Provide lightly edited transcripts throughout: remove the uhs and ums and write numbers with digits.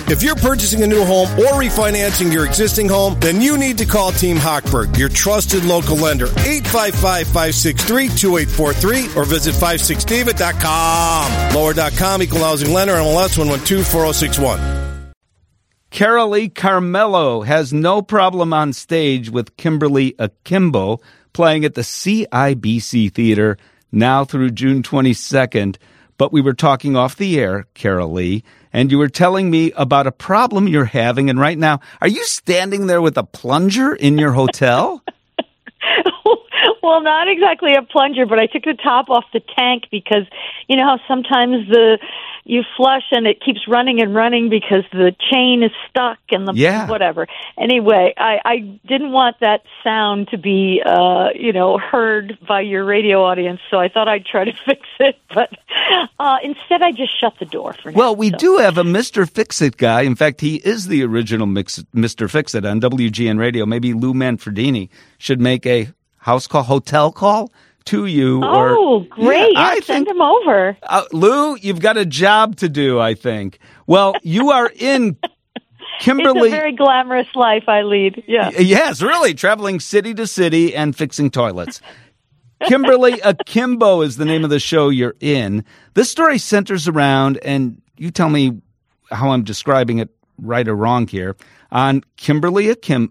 If you're purchasing a new home or refinancing your existing home, then you need to call Team Hochberg, your trusted local lender. 855-563-2843 or visit 56david.com. Lower.com, equal housing lender, MLS 112-4061. Carolee Carmello has no problem on stage with Kimberly Akimbo playing at the CIBC Theater now through June 22nd. But we were talking off the air, Carolee, and you were telling me about a problem you're having. And right now, are you standing there with a plunger in your hotel? Well, not exactly a plunger, but I took the top off the tank because you know how sometimes you flush and it keeps running and running because the chain is stuck and whatever. Anyway, I didn't want that sound to be heard by your radio audience, so I thought I'd try to fix it, but instead I just shut the door for now. Well, we do have a Mr. Fix-It guy. In fact, he is the original Mr. Fix-It on WGN Radio. Maybe Lou Manfredini should make a hotel call to you. Oh, great. Yeah, send him over. Lou, you've got a job to do, I think. Well, you are in Kimberly. It's a very glamorous life I lead. Yeah. Yes, really, traveling city to city and fixing toilets. Kimberly Akimbo is the name of the show you're in. This story centers around, and you tell me how I'm describing it right or wrong here, on Kimberly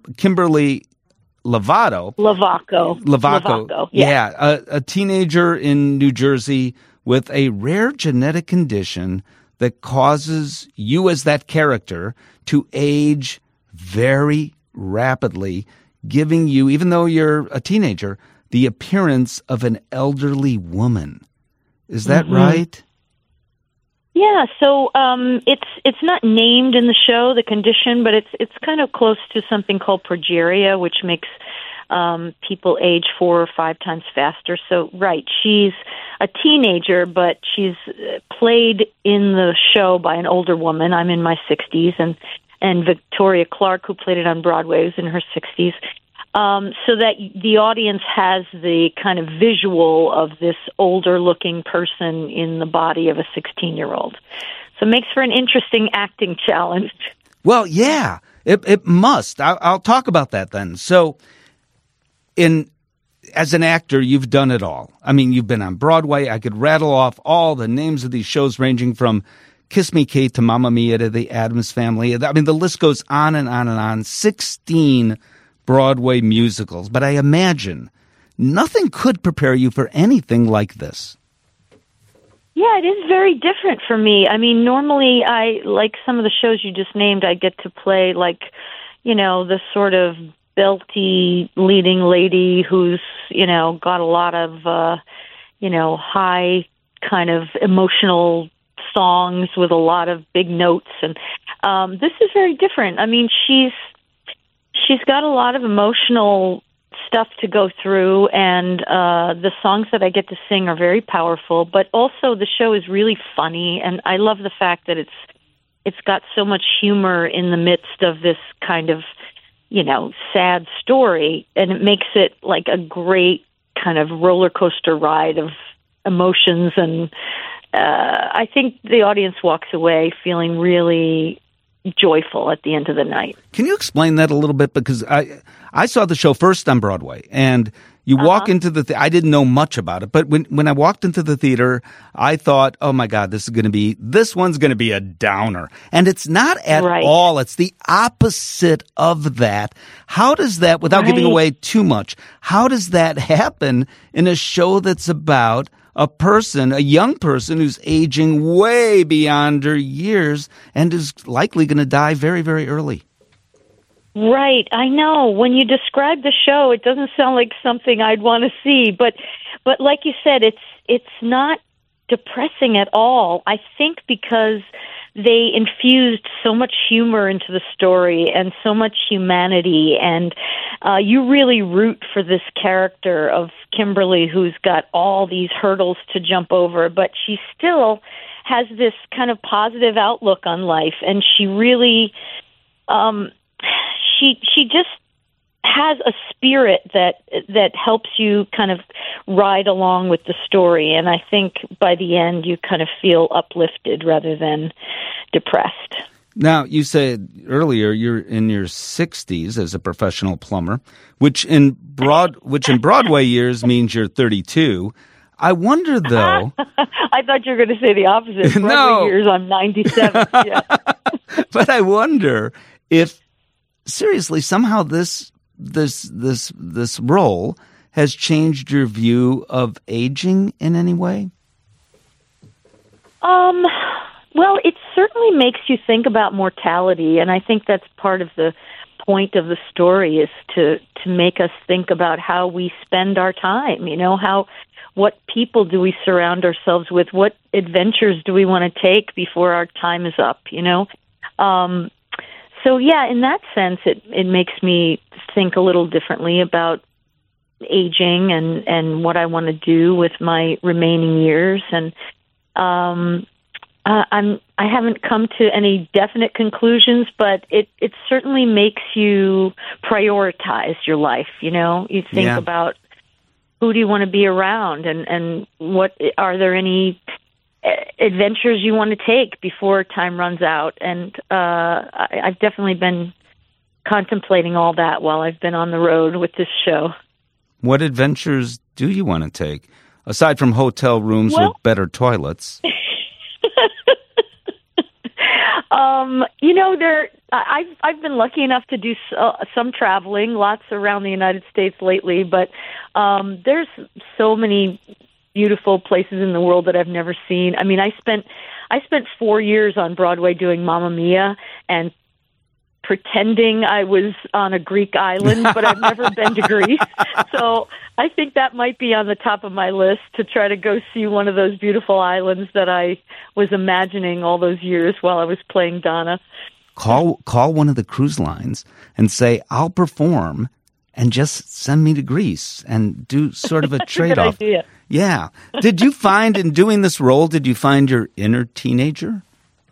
Lovato. Yeah. A teenager in New Jersey with a rare genetic condition that causes you as that character to age very rapidly, giving you, even though you're a teenager, the appearance of an elderly woman. Is that right? Yeah, so it's not named in the show, the condition, but it's kind of close to something called progeria, which makes people age 4 or 5 times faster. So, right, she's a teenager, but she's played in the show by an older woman. I'm in my 60s, and Victoria Clark, who played it on Broadway, is in her 60s. So that the audience has the kind of visual of this older-looking person in the body of a 16-year-old. So it makes for an interesting acting challenge. Well, yeah, it must. I'll talk about that then. So as an actor, you've done it all. I mean, you've been on Broadway. I could rattle off all the names of these shows ranging from Kiss Me Kate to Mamma Mia to The Addams Family. I mean, the list goes on and on and on. 16 Broadway musicals. But I imagine nothing could prepare you for anything like this. Yeah, it is very different for me. I mean, normally like some of the shows you just named, I get to play the sort of belty leading lady who's, got a lot of, high kind of emotional songs with a lot of big notes. And this is very different. I mean, she's got a lot of emotional stuff to go through, and the songs that I get to sing are very powerful, but also the show is really funny, and I love the fact that it's got so much humor in the midst of this kind of, sad story, and it makes it like a great kind of roller coaster ride of emotions, and I think the audience walks away feeling really joyful at the end of the night. Can you explain that a little bit? Because I saw the show first on Broadway, and you walk into the I didn't know much about it, but when I walked into the theater, I thought, oh my God, this one's going to be a downer. And it's not at all. It's the opposite of that. How does that, without giving away too much, how does that happen in a show that's about a young person who's aging way beyond her years and is likely going to die very, very early? Right, I know. When you describe the show, it doesn't sound like something I'd want to see, but like you said, it's not depressing at all. I think because they infused so much humor into the story and so much humanity, and you really root for this character of Kimberly, who's got all these hurdles to jump over, but she still has this kind of positive outlook on life, and she really she just has a spirit that helps you kind of ride along with the story, and I think by the end you kind of feel uplifted rather than depressed. Now, you said earlier you're in your 60s as a professional plumber, which in Broadway years means you're 32. I wonder, though. I thought you were going to say the opposite. Broadway No. years, I'm 97. Yeah. But I wonder if, seriously, somehow this role has changed your view of aging in any way? Well, it certainly makes you think about mortality, and I think that's part of the point of the story is to make us think about how we spend our time. What people do we surround ourselves with? What adventures do we want to take before our time is up? So yeah, in that sense, it makes me think a little differently about aging and what I want to do with my remaining years. And I haven't come to any definite conclusions, but it certainly makes you prioritize your life. You think about who do you want to be around, and what are there any adventures you want to take before time runs out. And I've definitely been contemplating all that while I've been on the road with this show. What adventures do you want to take, aside from hotel rooms with better toilets? I've been lucky enough to do some traveling, lots around the United States lately, but there's so many beautiful places in the world that I've never seen. I mean, I spent 4 years on Broadway doing Mamma Mia and pretending I was on a Greek island, but I've never been to Greece. So I think that might be on the top of my list to try to go see one of those beautiful islands that I was imagining all those years while I was playing Donna. Call one of the cruise lines and say, I'll perform and just send me to Greece and do sort of a trade-off. Good idea. Yeah. Did you find in doing this role, did you find your inner teenager?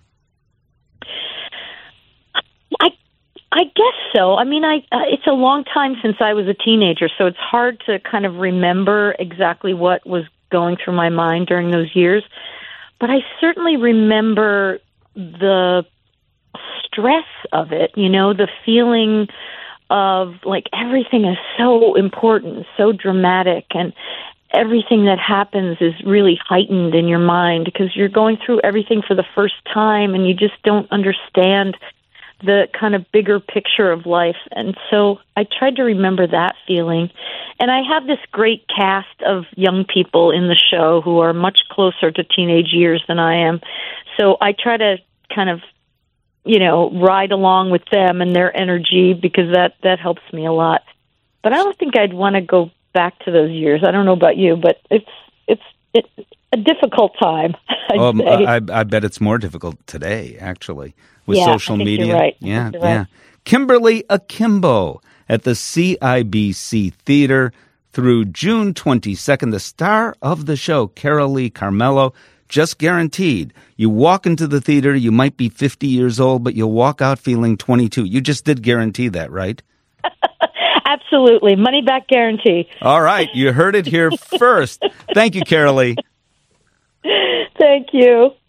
I guess so. I mean, it's a long time since I was a teenager, so it's hard to kind of remember exactly what was going through my mind during those years. But I certainly remember the stress of it, the feeling of like everything is so important, so dramatic, and everything that happens is really heightened in your mind because you're going through everything for the first time and you just don't understand the kind of bigger picture of life. And so I tried to remember that feeling. And I have this great cast of young people in the show who are much closer to teenage years than I am. So I try to kind of, ride along with them and their energy because that helps me a lot. But I don't think I'd want to go back to those years. I don't know about you, but it's a difficult time. I bet it's more difficult today, actually, with social media. You're right. Yeah, you're yeah. Right. Kimberly Akimbo at the CIBC Theater through June 22nd. The star of the show, Carolee Carmello, just guaranteed. You walk into the theater, you might be 50 years old, but you'll walk out feeling 22. You just did guarantee that, right? Absolutely. Money back guarantee. All right. You heard it here first. Thank you, Carolee. Thank you.